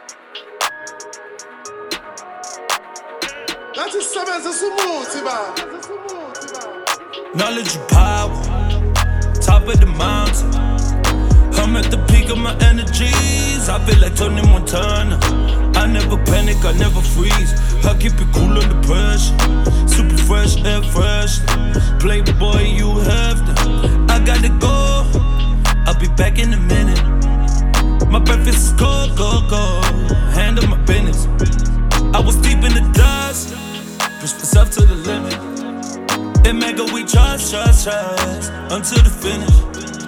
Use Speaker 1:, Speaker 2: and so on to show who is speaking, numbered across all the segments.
Speaker 1: Knowledge and power, top of the mountain. I'm at the peak of my energies. I feel like Tony Montana. I never panic, I never freeze. I keep it cool under pressure. Super fresh, air fresh. Playboy, you have to. I gotta go. I'll be back in a minute. My breakfast is cold, cold, cold. Handle my business. I was deep in the dust. Push myself to the limit. In mega, we trust until the finish.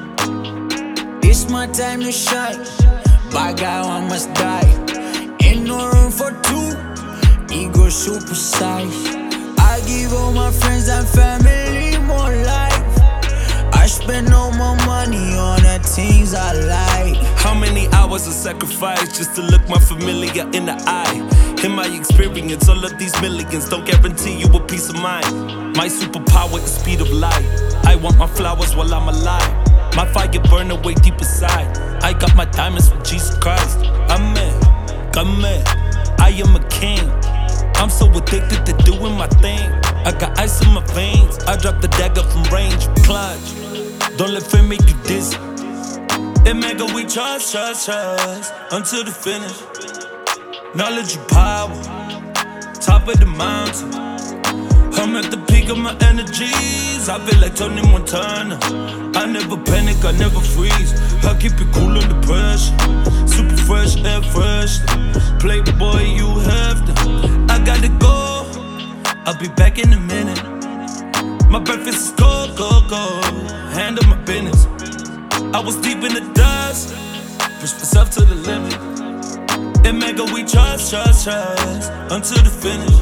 Speaker 2: It's my time to shine. By God, I must die. Ain't no room for two. Ego super size. I give all my friends and family more life. I spend all my money on the things I like.
Speaker 1: How many hours of sacrifice just to look my familiar in the eye? In my experience, all of these millions don't guarantee you a peace of mind. My superpower is speed of light. I want my flowers while I'm alive. My fire burn away deep inside. I got my diamonds from Jesus Christ. Amen, amen. I am a king. I'm so addicted to doing my thing. I got ice in my veins. I drop the dagger from range. Clutch. Don't let fear make you dizzy. In mega, we trust until the finish. Knowledge and power, top of the mountain. I'm at the peak of my energies. I feel like Tony Montana. I never panic, I never freeze. I keep it cool under pressure. Super fresh, air fresh. Playboy, you have to. I gotta go. I'll be back in a minute. My breakfast is cold, cold, cold. Handle my business. I was deep in the dust. Push myself to the limit. In mega, we trust until the finish.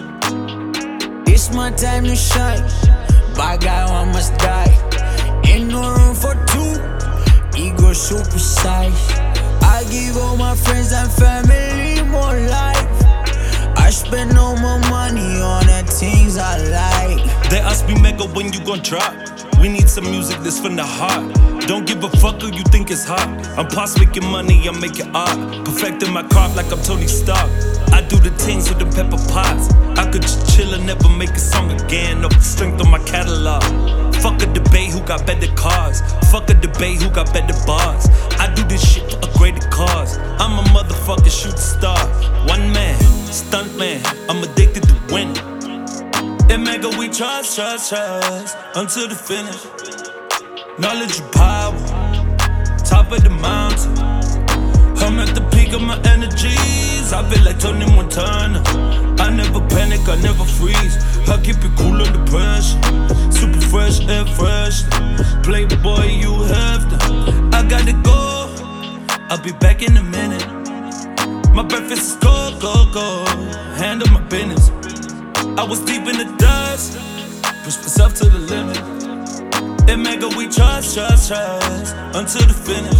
Speaker 2: It's my time to shine. By God, I must die. Ain't no room for two. Ego super size. I give all my friends and family more life. I spend all my money on the things I like.
Speaker 1: They ask me, Mega, when you gon' drop? We need some music that's from the heart. Don't give a fuck who you think is hot. I'm past making money, I'm making art. Perfecting my craft like I'm Tony Stark. I do the things with the pepper pots. I could just chill and never make a song again. Off the strength of my catalog. Fuck a debate who got better cars. Fuck a debate who got better bars. I do this shit for a greater cause. I'm a motherfucking shooting star. One man, stunt man. I'm addicted to winning. In mega, we trust until the finish. Knowledge and power, top of the mountain. I'm at the peak of my energies. I feel like Tony Montana. I never panic, I never freeze. I keep it cool under pressure. Super fresh, air fresh. Playboy, you have to. I gotta go. I'll be back in a minute. My breakfast is cold, cold, cold. Handle my business. I was deep in the dust. Push myself to the limit. In mega, we trust until the finish.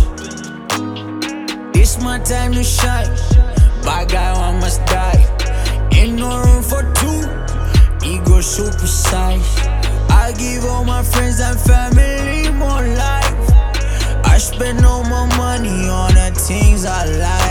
Speaker 2: It's my time to shine. By God, I must die. Ain't no room for two. Ego super size. I give all my friends and family more life. I spend all my money on the things I like.